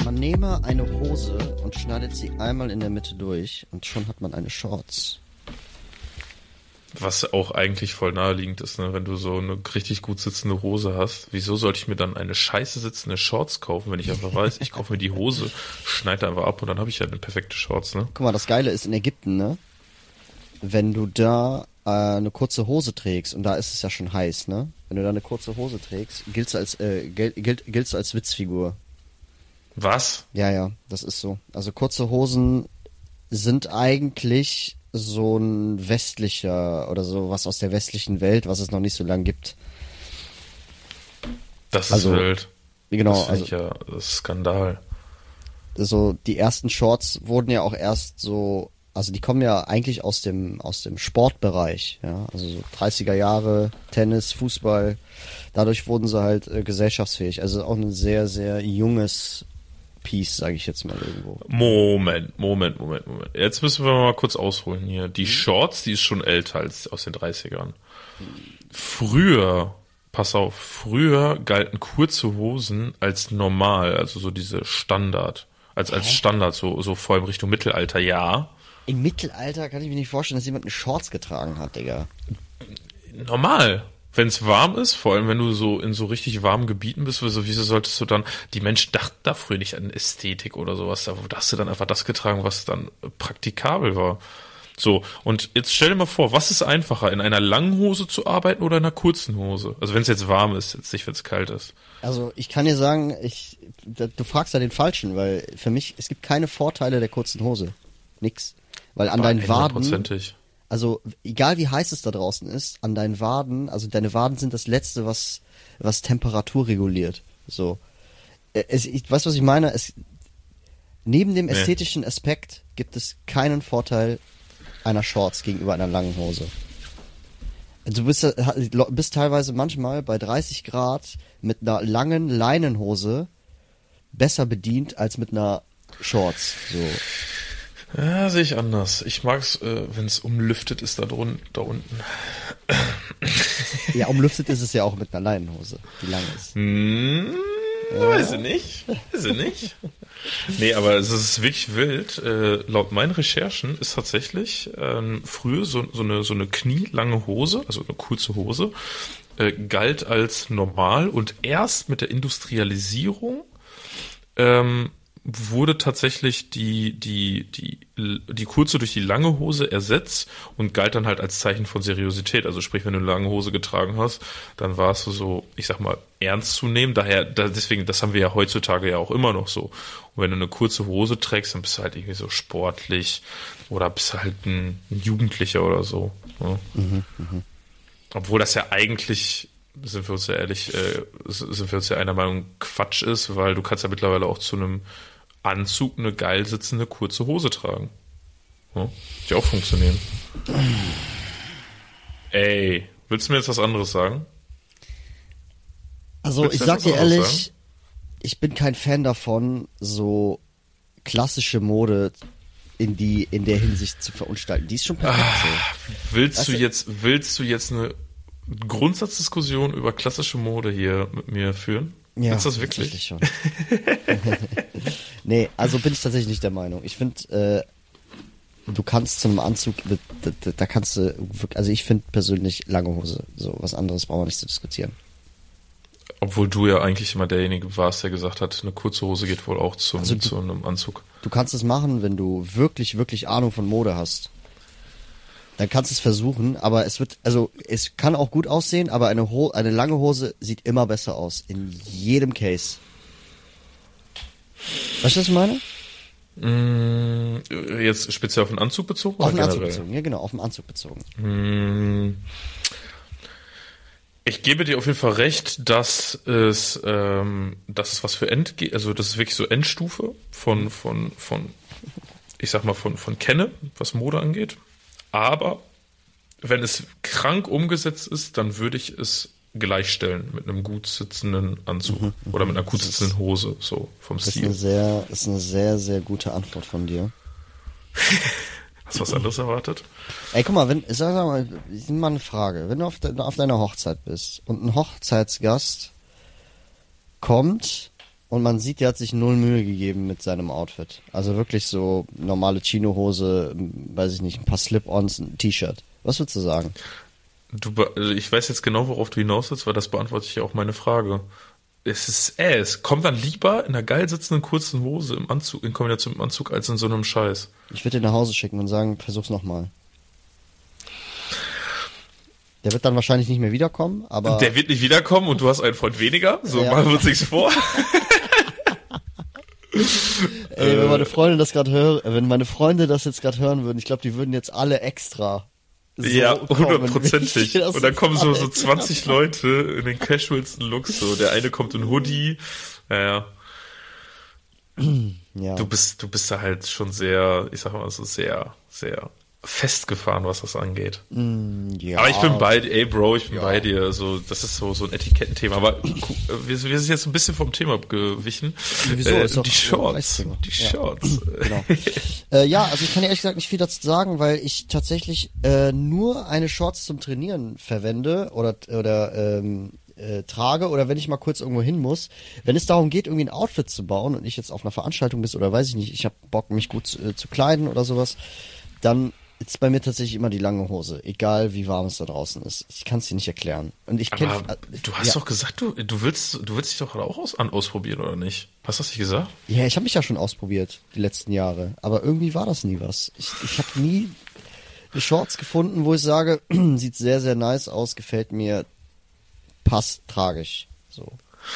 Man nehme eine Hose und schneidet sie einmal in der Mitte durch und schon hat man eine Shorts. Was auch eigentlich voll naheliegend ist, ne? Wenn du so eine richtig gut sitzende Hose hast, wieso sollte ich mir dann eine scheiße sitzende Shorts kaufen, wenn ich einfach weiß, ich kaufe mir die Hose, schneide einfach ab und dann habe ich ja eine perfekte Shorts, ne? Guck mal, das Geile ist in Ägypten, ne? Wenn du da eine kurze Hose trägst, und da ist es ja schon heiß, ne? Wenn du da eine kurze Hose trägst, giltst du als Witzfigur. Was? Ja, das ist so. Also kurze Hosen sind eigentlich so ein westlicher oder so was aus der westlichen Welt, was es noch nicht so lange gibt. Das ist Also, wild. Genau, Das finde ich ja das ist Skandal. So die ersten Shorts wurden ja auch erst so, also die kommen ja eigentlich aus dem Sportbereich, ja, also so 30er Jahre, Tennis, Fußball, dadurch wurden sie halt gesellschaftsfähig, also auch ein sehr, sehr junges Piece, sage ich jetzt mal irgendwo. Moment. Jetzt müssen wir mal kurz ausholen hier. Die Shorts, die ist schon älter als aus den 30ern. Früher galten kurze Hosen als normal, also so diese Standard, als Standard, so vor allem Richtung Mittelalter, ja. Im Mittelalter kann ich mir nicht vorstellen, dass jemand eine Shorts getragen hat, Digga. Normal. Wenn es warm ist, vor allem wenn du so in so richtig warmen Gebieten bist, wieso solltest du dann, die Menschen dachten da früher nicht an Ästhetik oder sowas, da hast du dann einfach das getragen, was dann praktikabel war. So, und jetzt stell dir mal vor, was ist einfacher, in einer langen Hose zu arbeiten oder in einer kurzen Hose? Also wenn es jetzt warm ist, jetzt nicht, wenn es kalt ist. Also ich kann dir sagen, du fragst da den Falschen, weil für mich, es gibt keine Vorteile der kurzen Hose. Nix. Weil an deinen Waden, also egal wie heiß es da draußen ist, an deinen Waden, also deine Waden sind das Letzte, was Temperatur reguliert. So. Weißt du, was ich meine? Neben dem ästhetischen Aspekt gibt es keinen Vorteil einer Shorts gegenüber einer langen Hose. Du bist teilweise manchmal bei 30 Grad mit einer langen Leinenhose besser bedient als mit einer Shorts. So. Ja, sehe ich anders. Ich mag's, wenn es umlüftet ist da unten. Ja, umlüftet ist es ja auch mit einer Leinenhose, die lang ist. Weiß ich nicht. Nee, aber es ist wirklich wild. Laut meinen Recherchen ist tatsächlich früher so eine knielange Hose, also eine kurze Hose, galt als normal und erst mit der Industrialisierung wurde tatsächlich die kurze durch die lange Hose ersetzt und galt dann halt als Zeichen von Seriosität. Also sprich, wenn du eine lange Hose getragen hast, dann warst du so, ich sag mal, ernst zu nehmen. Deswegen, das haben wir ja heutzutage ja auch immer noch so. Und wenn du eine kurze Hose trägst, dann bist du halt irgendwie so sportlich oder bist du halt ein Jugendlicher oder so. Ja. Obwohl das ja eigentlich, sind wir uns ja ehrlich, sind wir uns ja einer Meinung, Quatsch ist, weil du kannst ja mittlerweile auch zu einem Anzug eine geil sitzende kurze Hose tragen. Ja, die auch funktionieren. Ey, willst du mir jetzt was anderes sagen? Also ich sag dir ehrlich, ich bin kein Fan davon, so klassische Mode in der Hinsicht zu verunstalten. Die ist schon perfekt so. Willst du jetzt eine Grundsatzdiskussion über klassische Mode hier mit mir führen? Ja, ist das wirklich? Schon. Nee, also bin ich tatsächlich nicht der Meinung. Ich finde, du kannst zu einem Anzug, da kannst du wirklich, also ich finde persönlich lange Hose, so was anderes brauchen wir nicht zu diskutieren. Obwohl du ja eigentlich immer derjenige warst, der gesagt hat, eine kurze Hose geht wohl auch zu einem Anzug. Du kannst es machen, wenn du wirklich, wirklich Ahnung von Mode hast. Dann kannst du es versuchen, aber es kann auch gut aussehen, aber eine lange Hose sieht immer besser aus. In jedem Case. Weißt du, was ich meine? Jetzt speziell auf den Anzug bezogen? Auf den Anzug bezogen, ja genau, auf den Anzug bezogen. Ich gebe dir auf jeden Fall recht, dass es was für also das ist wirklich so Endstufe von ich sag mal von Kenne, was Mode angeht. Aber wenn es krank umgesetzt ist, dann würde ich es gleichstellen mit einem gut sitzenden Anzug oder mit einer gut sitzenden Hose, so vom Stil. Das ist eine sehr, sehr gute Antwort von dir. Hast du was anderes erwartet? Ey, guck mal, sag mal eine Frage. Wenn du auf deiner Hochzeit bist und ein Hochzeitsgast kommt Und man sieht, der hat sich 0 Mühe gegeben mit seinem Outfit. Also wirklich so normale Chino-Hose, weiß ich nicht, ein paar Slip-Ons, ein T-Shirt. Was würdest du sagen? Ich weiß jetzt genau, worauf du hinaus willst, weil das beantwortet ja auch meine Frage. Es ist Ass. Kommt dann lieber in einer geil sitzenden kurzen Hose im Anzug, in Kombination mit dem Anzug, als in so einem Scheiß. Ich würde ihn nach Hause schicken und sagen, versuch's nochmal. Der wird dann wahrscheinlich nicht mehr wiederkommen, aber... Der wird nicht wiederkommen und du hast einen Freund weniger? So, machen wir uns nichts vor. Ey, wenn meine Freunde das jetzt gerade hören würden, ich glaube, die würden jetzt alle extra so ja, 100%. Und dann kommen so 20 Leute in den casualsten Looks, so. Der eine kommt in Hoodie. Ja. Du bist da halt schon sehr, ich sag mal so, sehr, sehr festgefahren, was das angeht. Ja. Aber ich bin bei dir, ey Bro, ich bin bei dir. So, das ist so ein Etikettenthema. Aber wir sind jetzt ein bisschen vom Thema abgewichen. Wieso? Ist doch die Shorts. Die Shorts. Genau. Ja, also ich kann ehrlich gesagt nicht viel dazu sagen, weil ich tatsächlich nur eine Shorts zum Trainieren verwende oder trage oder wenn ich mal kurz irgendwo hin muss. Wenn es darum geht, irgendwie ein Outfit zu bauen und ich jetzt auf einer Veranstaltung bin oder weiß ich nicht, ich habe Bock, mich gut zu kleiden oder sowas, dann ist bei mir tatsächlich immer die lange Hose, egal wie warm es da draußen ist. Ich kann es dir nicht erklären. Und ich du hast doch gesagt, du willst dich doch auch ausprobieren, oder nicht? Hast du das nicht gesagt? Ja, ich habe mich ja schon ausprobiert, die letzten Jahre. Aber irgendwie war das nie was. Ich habe nie Shorts gefunden, wo ich sage, sieht sehr, sehr nice aus, gefällt mir, passt, trage ich. So.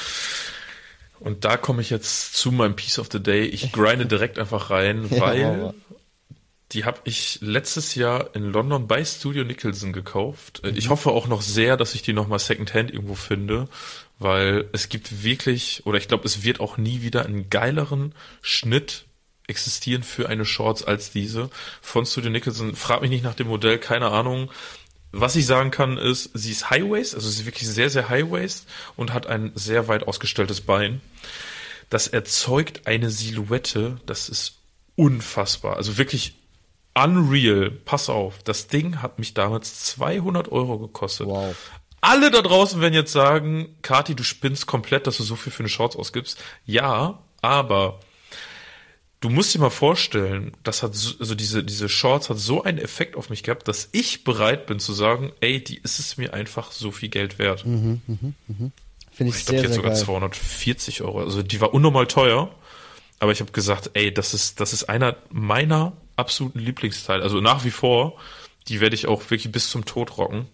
Und da komme ich jetzt zu meinem Piece of the Day. Ich grinde direkt einfach rein, weil... Die habe ich letztes Jahr in London bei Studio Nicholson gekauft. Ich hoffe auch noch sehr, dass ich die nochmal Secondhand irgendwo finde, weil es gibt wirklich, oder ich glaube, es wird auch nie wieder einen geileren Schnitt existieren für eine Shorts als diese von Studio Nicholson. Frag mich nicht nach dem Modell, keine Ahnung. Was ich sagen kann ist, sie ist High-Waist, also sie ist wirklich sehr, sehr High-Waist und hat ein sehr weit ausgestelltes Bein. Das erzeugt eine Silhouette, das ist unfassbar. Also wirklich unreal, pass auf, das Ding hat mich damals 200 € gekostet. Wow. Alle da draußen werden jetzt sagen, Kati, du spinnst komplett, dass du so viel für eine Shorts ausgibst. Ja, aber du musst dir mal vorstellen, diese Shorts hat so einen Effekt auf mich gehabt, dass ich bereit bin zu sagen, ey, die ist es mir einfach so viel Geld wert. Finde ich glaube, die hat sogar 240 €. Also die war unnormal teuer, aber ich habe gesagt, ey, das ist einer meiner absoluten Lieblingsteil, also nach wie vor, die werde ich auch wirklich bis zum Tod rocken.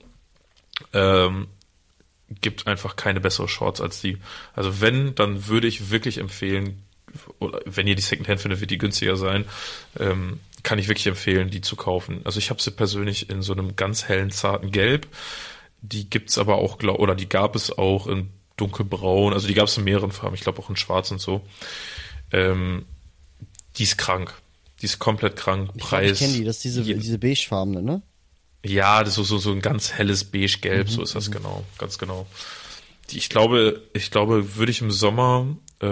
Gibt einfach keine bessere Shorts als die. Also wenn, dann würde ich wirklich empfehlen, oder wenn ihr die Secondhand findet, wird die günstiger sein, kann ich wirklich empfehlen, die zu kaufen. Also ich habe sie persönlich in so einem ganz hellen, zarten Gelb. Die gibt's aber auch, oder die gab es auch in dunkelbraun, also die gab es in mehreren Farben, ich glaube auch in schwarz und so. Die ist krank. Die ist komplett krank. Ich kenne die, das ist diese beigefarbene, ne? Ja, das ist so ein ganz helles Beige-Gelb, so ist das genau, ganz genau. Ich glaube, würde ich im Sommer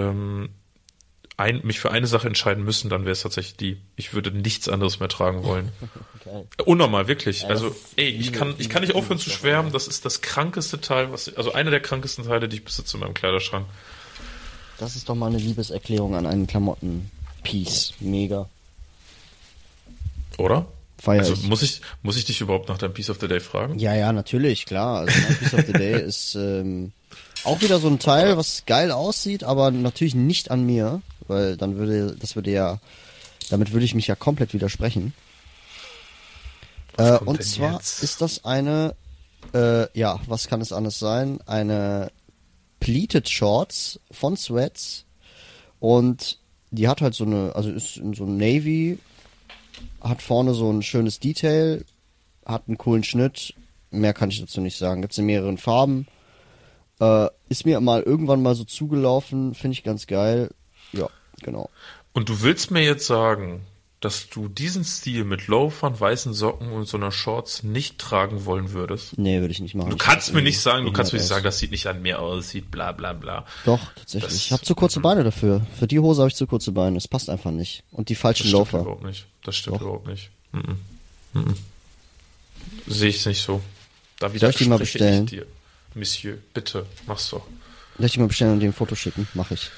mich für eine Sache entscheiden müssen, dann wäre es tatsächlich die. Ich würde nichts anderes mehr tragen wollen. Okay. Unnormal, wirklich. Ja, also, ich kann nicht aufhören zu schwärmen. Das ist das krankeste Teil, also einer der krankesten Teile, die ich besitze in meinem Kleiderschrank. Das ist doch mal eine Liebeserklärung an einen Klamotten-Piece. Mega. Oder? Feier also ich. Muss ich dich überhaupt nach deinem Piece of the Day fragen? Ja, natürlich, klar. Also mein Piece of the Day ist auch wieder so ein Teil, was geil aussieht, aber natürlich nicht an mir, weil damit würde ich mich ja komplett widersprechen. Und zwar jetzt? Ist das eine, was kann es anders sein? Eine Pleated Shorts von Sweats und die hat halt ist in so einem Navy, hat vorne so ein schönes Detail, hat einen coolen Schnitt, mehr kann ich dazu nicht sagen. Gibt's in mehreren Farben. Ist mir irgendwann mal so zugelaufen, finde ich ganz geil. Ja, genau. Und du willst mir jetzt sagen, dass du diesen Stil mit Loafern, weißen Socken und so einer Shorts nicht tragen wollen würdest? Nee, würde ich nicht machen. Du kannst mir nicht sagen, das sieht nicht an mir aus, sieht bla bla bla. Doch, tatsächlich. Ich habe zu kurze Beine dafür. Für die Hose habe ich zu kurze Beine. Es passt einfach nicht. Und die falschen Loafer. Das stimmt überhaupt nicht. Sehe ich nicht so. Da soll ich die mal bestellen? Monsieur, bitte, mach's doch. Soll ich dir mal bestellen und dir ein Foto schicken? Mach ich.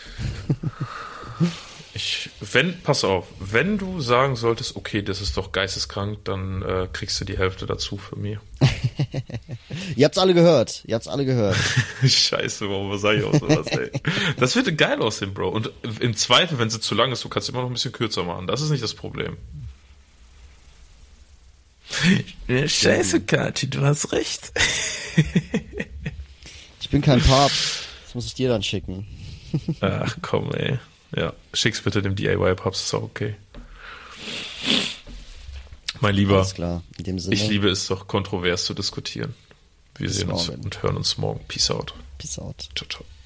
Pass auf, wenn du sagen solltest, okay, das ist doch geisteskrank, dann kriegst du die Hälfte dazu für mich. Ihr habt's alle gehört. Scheiße, warum sag ich auch sowas, ey? Das wird geil aussehen, Bro. Und im Zweifel, wenn sie zu lang ist, du kannst immer noch ein bisschen kürzer machen. Das ist nicht das Problem. Scheiße, Kati, du hast recht. Ich bin kein Papst. Das muss ich dir dann schicken. Ach komm, ey. Ja, schick's bitte dem DIY-Papst, ist auch okay. Mein Lieber, alles klar. In dem Sinne, ich liebe es doch, kontrovers zu diskutieren. Wir sehen uns und hören uns morgen. Peace out. Peace out. Ciao, ciao.